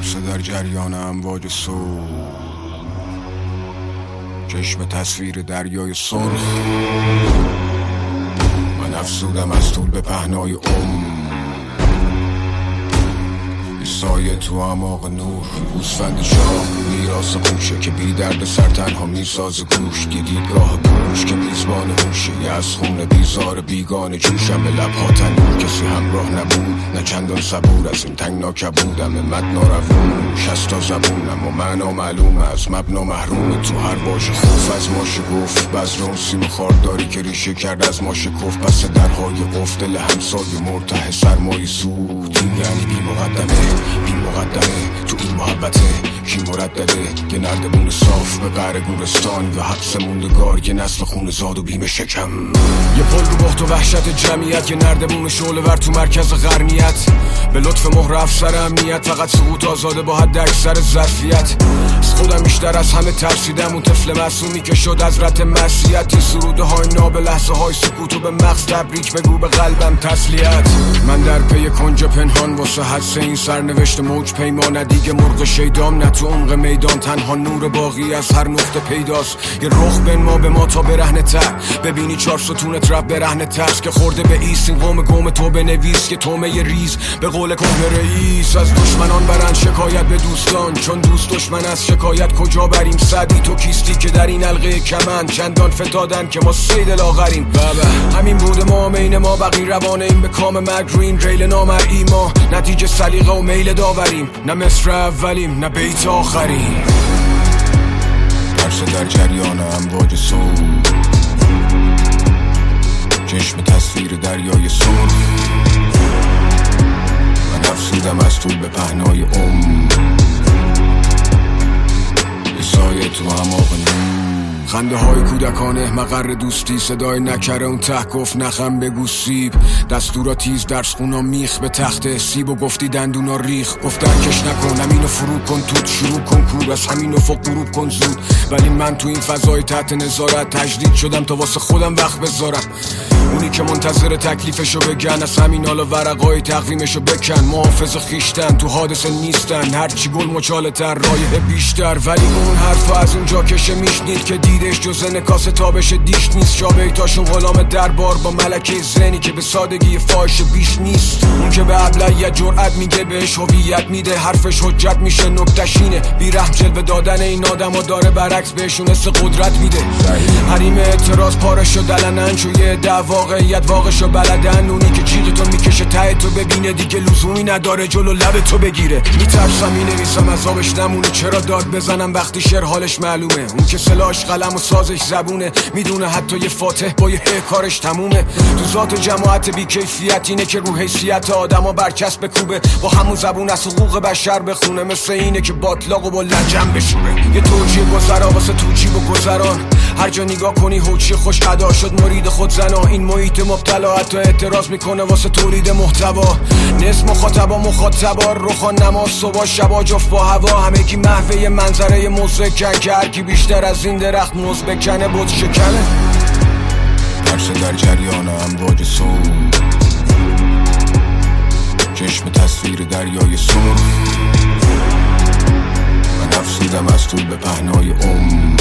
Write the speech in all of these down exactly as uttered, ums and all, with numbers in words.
ترس در جریان امواج صبح، چشم تصویر دریای سرخ. من افسودم از طول به پهنای عمر، سایه تو اعماق نور. گوسفند شاه میراث خوشه که بی درد سر تنها میساز گوش. دیدگاه گوش که میزبان هوشه، یه از خون بیزار بیگانه جوشم به لبها تنور. کسی همراه نبود نه چندان صبور، از این تنگناک بودم مد ناروون. شستا زبونم و معنا معلوم از مبنا محروم. تو هر باش خوف از ما شگفت، بذر اون سیم خارداری که ریشه کرد از ما شکفت. پس درهای قفل دل همسایه مرتاح سرمایی سود. این یعنی بی مقدمه بی مقدمه تو این محبته کی مردده. یه نردبون صاف به قعر گورستان، یا حبس موندگار یه نسل خون زاد و بیم شکم. یه پل رو بخت و وحشت جمعیت، یه نردبون شعله ور تو مرکز غرنیت. به لطف مهر افسر امنیت، فقط سقوط آزاده با حد اکثر ظرفیت. از خودم بیشتر از همه ترسیدم، اون طفل معصومی که شد از رت معصیت. سروده های ناب لحظه های سکوت و به مغز تبریک بگو به قلبم تسلیت. من در پی کنج پنهان واسه حدس این سرنوشت موج پیما. نه دیگه مرغ شیدام نه تو عمق میدان، تنها نور باقی از هر نقطه پیداست. یه رخ بین ما به ما تا برهنه تر، ببینی چار ستونت رب برهنه ترس. که خورده به ایست این قوم گم تو بنویس که تومه ریز به قول کهنه رئیس. از دشمنان برن شکایت به دوستان، چون دوست دشمن از شکایت کجا بریم. سعدی تو کیستی که در این حلقه کمن چندان فتادن که ما سید لاغریم. بابا همین بود ما مین ما بقی روانه این به کام مرگ رو این ریل نامرئی. ما نتیجه سلیقه و میل داوریم، نه مصر اولیم نه بیت آخریم. ترس در جریان امواج صبح، چشم تصویر دریای سرخ. من افسودم از طول به پهنای عمر، یه سایه تو اعماق نور. خنده های کودکانه مقر دوستی، صدای نکره اون ته گفت نخم بگو سیب. دستورا تیز درس خونا میخ به تخت سیب و گفتی دندونا ریخ. گفت درکش نکن همینو فرو کن توت شروع کن کور، از همین افق غروب کن زود. ولی من تو این فضای تحت نظارت تجدید شدم تا واسه خودم وقت بذارم. اونی که منتظر تکلیفشو بگن، از همین حالا ورقای تقویمشو بکن. محافظ خیشتن تو حادثه نیستن، هرچی گل مچاله تر رایه بیشتر. ولی اون حرفا از اونجا کشه میشنید که دیدش جز نکاس تابش دیش نیست. شابیتاشون غلام دربار با ملکه زنی که به سادگی فاحش بیش نیست. اون که به ابلهیت جرأت میگه بهش هویت میده، حرفش حجت میشه نکتشینه. بیرحم جلوه دادن این آدمو داره برعکس بهشون حس قدرت میده. حریم اعتراض پارشو دلنن چو یه دعوا واقعیت واقعشو بلدن. اونی که جیغ تو میکشه ته تو ببینه دیگه لزومی نداره جلو لب تو بگیره. میترسم مینویسم عذابش نمونه، چرا داد بزنم وقتی شعر حالش معلومه. اون که سلاش قلم و سازش زبونه، میدونه حتی یه فاتح با یه کارش تمومه. تو ذات جماعت بی کیفیت اینه که رو حیثیت آدمو برچسب بکوبه، با همون زبون از حقوق بشر بخونه. مثل اینه که باطلاقو با لجن بشوره. یه توجیه گذرا واسه توجی و گذران، هر جا نگاه کنی هوچی خوش ادا شد مرید خود زنا. این محیط مبتلا حتی اعتراض میکنه واسه تولید محتوا. نصف مخاطبا مخاطبا روخان نماز صبح شبا جفت با هوا. همگی محوه منظره مزکن که هرکی بیشتر از این درخت موز بکنه بود شکنه. ترس در جریان امواج صبح، چشم تصویر دریای سرخ. من افسودم از طول به پهنای عمر،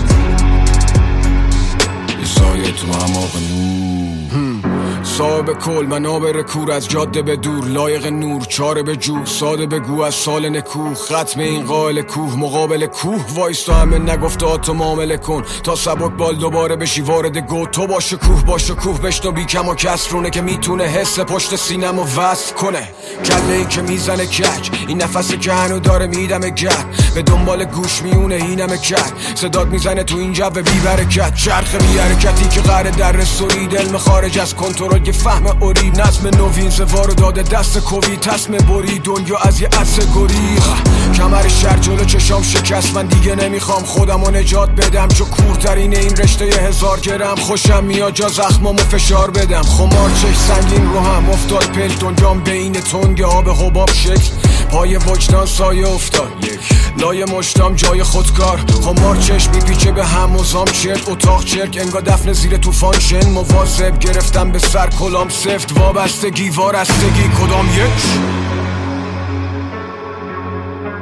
یه سایه تو اعماق نور. صاحب کل منابر کور از جاده به دور، لایق نور چاره به جو ساده بگو از سال نکوه. ختم این قائل کوه مقابل کوه وایستا، همه نگفته تو معامله کن تا سبک بال دوباره بشی وارد گو. تو با شکوه با شکوه بشنو بی کم و کسرونه که میتونه حس پشت سینم و وصل کنه. کله ای که میزنه کج، این نفسی که هنو داره میدم گر، به دنبال گوش میونه اینم کرد. صدات میزنه تو این جو بی برکت، چرخ بی حرکتی که قراره در رسوری. علم خارج از کنترل که فهم اوری، نظم نوین زوارو داده دست کوی. تصم بری دنیا از یه عصر گریخ، کمر شهر جلو چشام شکست. من دیگه نمیخوام خودمو نجات بدم، چو کورترین این رشته هزار گرم. خوشم میاد جا زخمامو فشار بدم، خمار چش سنگین رو هم افتاد پل. دنیام بین تنگ آب حباب شکل، پای وجدان سایه افتاد لای مشتام جای خودکار. خمار چشم میپیچه به هم وزام چرت، اتاق چرک انگا دفن زیر توفان شن. مواظب گرفتم به سر کلام سفت، وابستگی وارستگی کدام یک.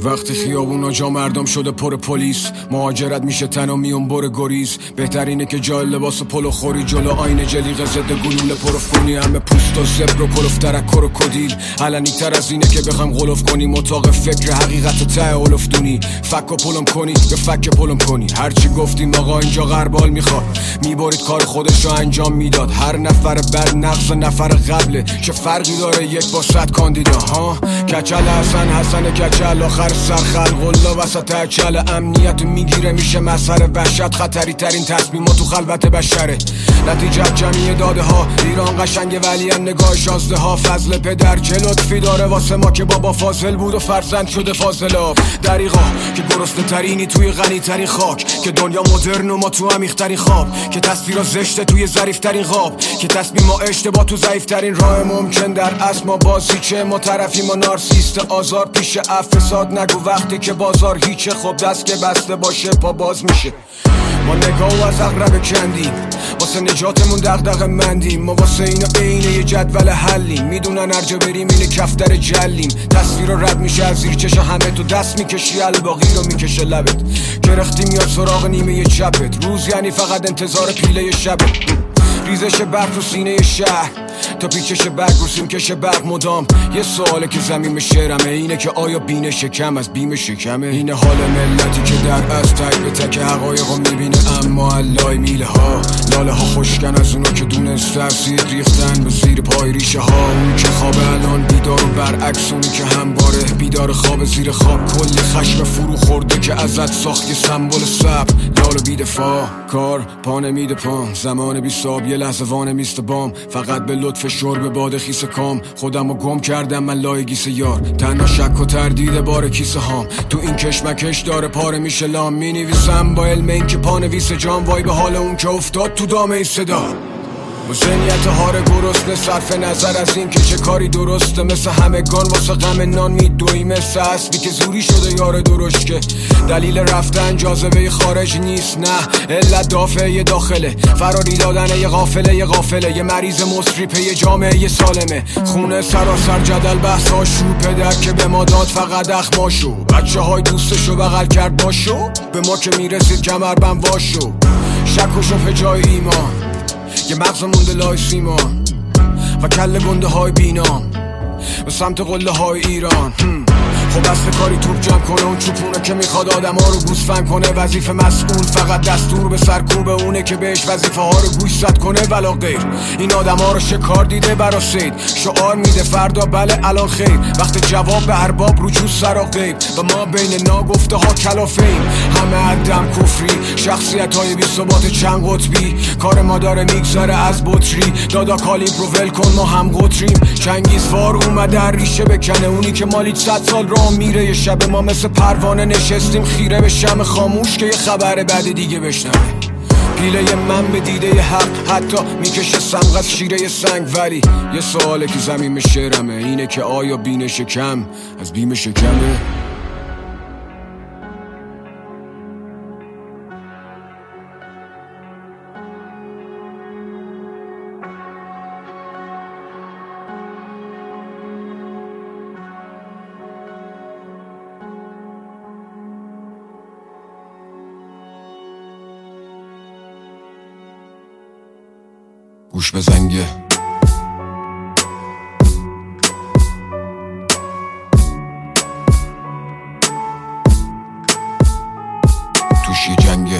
وقتی خیابونا جا مردم شده پر پلیس، مهاجرت میشه تنها میون بر گریز. بهترینه که جای لباس پلو خوری جلو آینه جلیقه ضد گلوله پروف کنی. همه پوست و زبر و کلوف ترکر و کدیل، علنی تر از اینه که بخوام غلوف کنی. مطاق فکر حقیقت ته اولفتونی، فک و پلم کنی یا فک پلم کنی. هرچی گفتیم آقا اینجا غربال میخواد، میبارید کار خودش رو انجام میداد. هر نفر بعد نقص نفر قبله، چه فرقی داره یک با صد کاندیدا ها. کچل حسن حسن کچل آخر سرخل غلا وسط اچل. امنیت میگیره میشه مسئله وحشت، خطری ترین تصمیمات تو خلوت بشره. نتیجه جمعی داده ها، ایران قشنگه ولی هم نگاه شازده ها. فضل پدر چه لطفی داره واسه ما که بابا فاضل بود و فرزند شده فاضلاب. دریغا که گرسنه ترینی توی غنی ترین خاک، که دنیا مدرن و ما تو عمیق ترین خواب، که تصویرا زشته توی ظریف ترین خواب، که تصمیم ما اشتباه تو ضعیف ترین راه ممکن. در اصل ما بازی چه ما طرفیم و نارسیست آزار پیش افساد. نگو وقتی که بازار هیچه، خب دست که بسته باشه پا باز میشه. ما نگاه از اغرب کندیم، واسه نجاتمون دغدغه مندیم. ما واسه اینا عین یه جدول حلیم، میدونن هرجا بریم اینه کفتر جلیم. تصویر رو رد میشه از زیر چشم همه، تو دست میکشی الباقی رو میکشه لبت. گرختی میاد سراغ نیمه یه چپت، روز یعنی فقط انتظار پیله شبت. ریزش برق تو سینه شهر تا پیچش برق رو سیم کش برق مدام. یه سواله که زمین شعرمه، اینه که آیا بین شکم از بیم شکمه؟ اینه حال ملتی که در از تک به تک حقایق رو میبینه، اما علای میله ها لاله ها خوشکن از اونا که دونست ترسید ریختن به زیر پای ریشه ها. اون که خواب الان بیدار و برعکس اونی که همواره بیدار خواب زیر خواب. کل خشم فرو خورده که ازت ساخت یه سمبل صبر لال و بیدفاع. کار پا نمیده پام، زمان بیستاب یه لحظه وانه میست بام. فقط به لطف شرب باد خیس کام، خودم رو گم کردم من لای گیس یار. تنها شک و تردید بار کیسه هام، تو این کشمکش داره پاره میشه لام. می نویسم با علم این که پا نویس جام، وای به حال اون که افتاد تو دام این صدا. با ذهنیت هار گرسنه صرف نظر از این که چه کاری درسته، مثل همگان واسه غم نان میدوی. مثل اصلی که زوری شده یار درشت، که دلیل رفتن جاذبه خارج نیست، نه علت دافعه داخله. فراری دادن یه غافله یه غافله، یه مریض مصری پی جامعه یه سالمه. خونه سراسر جدل بحث هاشو، پدر که به ما داد فقط اخماشو. بچه های دوستشو بغل کرد باشو، به ما که میرسید کمر بند واشو. شک و شبه جای ایمان، یه مغز مونده لای سیما و کل گنده های بینام به سمت قله های ایران. خب اصل کاری توپ جمع کنه، اون چوپونه که میخواد آدم ها رو گوسفند کنه. وظیفه مسئول فقط دستور به سرکوب اونه که بهش وظیفه ها رو گوش زد کنه ولا غیر. این آدم ها رو شکار دیده برا سید، شعار میده فردا بله الان خیر. وقت جواب به ارباب رجوع سرا غیب، و ما بین ناگفته ها کلافیم. همه عدم کفری، شخصیت های بی ثبات چند قطبی. کار ما داره میگذره از بطری، دادا کالیبر رو ول کن ما هم قطریم. چنگیزوار اومده هر ریشه بکنه، اونی که مالیت صد سال را میره. یه شب ما مثل پروانه نشستیم خیره به شم خاموش که یه خبر بعد دیگه بشنوه. پیله من به دیده حق حتی میکشه سمغ از شیره سنگ. ولی یه سواله که زمین شعرمه، اینه که آیا بین شکم از بیم شکمه؟ گوش به زنگه توش یه جنگه،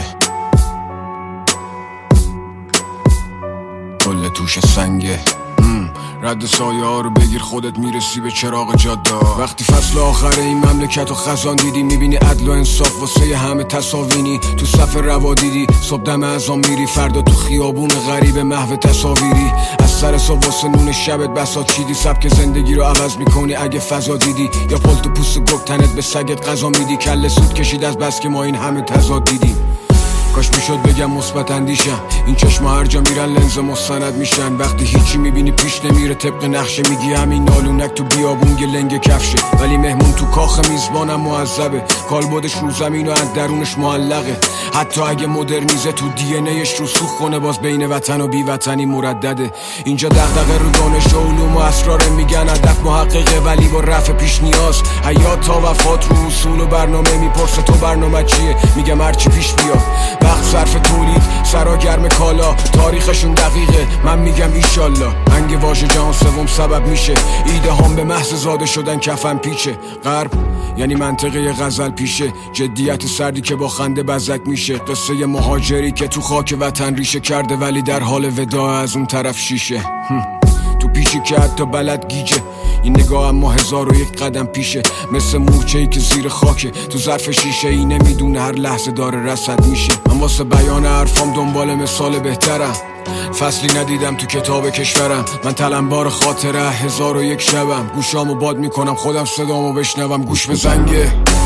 کل توش سنگه. رد سایه ها رو بگیر خودت میرسی به چراغ جاده. وقتی فصل آخر این مملکت و خزان دیدی، میبینی عدل و انصاف واسه همه تصاوینی. تو صف روا دیدی صبح دم ازام میری، فردا تو خیابون غریب محو تصاویری. از سر صبح واسه نون شبت بساط چیدی، سبک زندگی رو عوض میکنی اگه فضا دیدی. یا پل تو پوست گفت تنت به سگت غذا میدی. کله سود کشید از بس که ما این همه تضاد دیدیم. کاش میشد بگم مثبت اندیشم. این چشما هر جا میرن لنز مستند میشن. وقتی هیچی میبینی پیش نمیره طبق نقشه، میگی همین نالونک تو بیابون گلنگ کفشه، ولی مهمون تو کاخ میزبانم معذبه. کالبدش رو زمین و از درونش معلقه. حتی اگه مدرنیزه تو دی ان ایش رو سوخ کنه، باز بین وطن و بی وطنی مردده. اینجا دغدغه رو دانش و علوم و اسرار، میگن هدف محققه ولی با رفع پیش نیاز. حیات تا وفات رو اصول و برنامه، میپرسه تو برنامه چیه؟ میگم هرچی پیش بیاد. وقت صرف تولید، سرا گرم کالا، تاریخشون دقیقه، من میگم ایشالله. انگ واژه جهان سوم سبب میشه ایده هم به محض زاده شدن کفن پیچه. غرب یعنی منطقه غزل پیشه، جدیت سردی که با خنده بزک میشه. قصه مهاجری که تو خاک وطن ریشه کرده ولی در حال وداع از اون طرف شیشه. تو پیشی که حتی بلد گیجه، این نگاه اما هزار و یک قدم پیشه. مثل مورچه‌ای که زیر خاکه تو ظرف شیشه ای، نمیدونه هر لحظه داره رصد میشه. من واسه بیان حرفام دنبال مثال بهترم، فصلی ندیدم تو کتاب کشورم. من تلمبار خاطره هزار و یک شبم، گوشامو باد میکنم خودم صدامو بشنوم. گوش به زنگه